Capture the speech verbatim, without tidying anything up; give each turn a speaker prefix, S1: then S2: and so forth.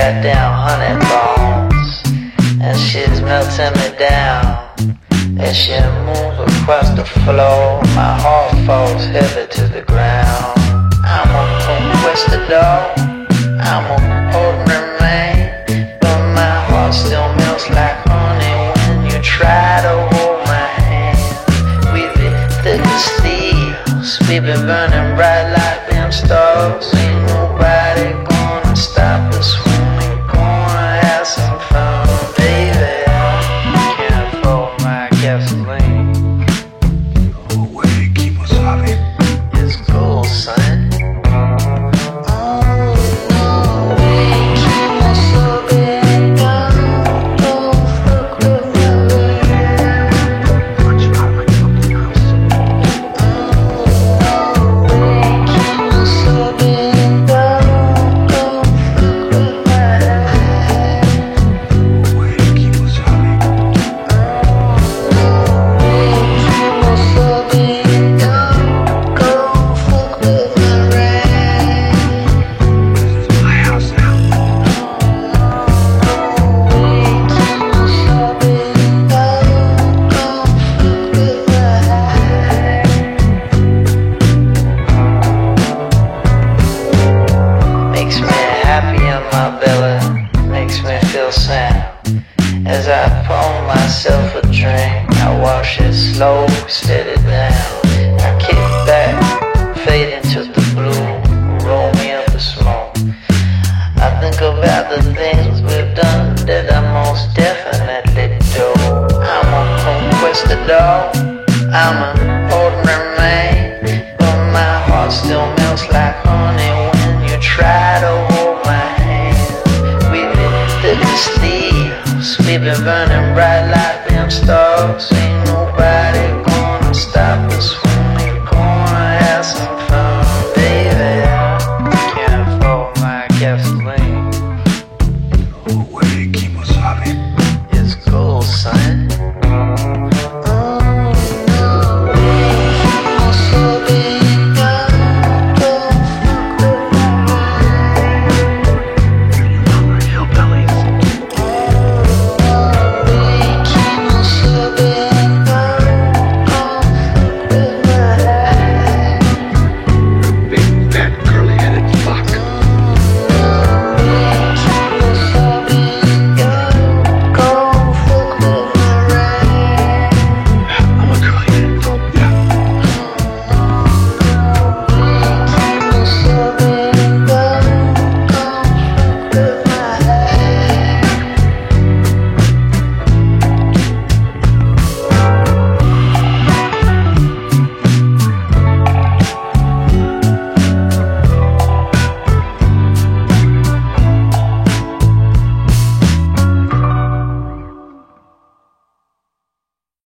S1: goddamn honey bones. And she's melting me down. As she moves across the floor, my heart falls heavy to the ground. I'm a conquistador, I'm an ordinary man, but my heart still melts like honey when you try to hold my hand. We be thick as steel, we be burning bright like them stars. Ain't nobody gonna stop us when we gonna have some fun, baby. Can't afford my gasoline.
S2: Oh, wait, keep us happy.
S1: It's cool, son. As I pour myself a drink, I wash it slow, steady down. I kick back, fade into the blue, roll me up a smoke. I think about the things we've done that I most definitely do. I'm a conquistador, I'm an ordinary man, but my heart still melts like honey when you try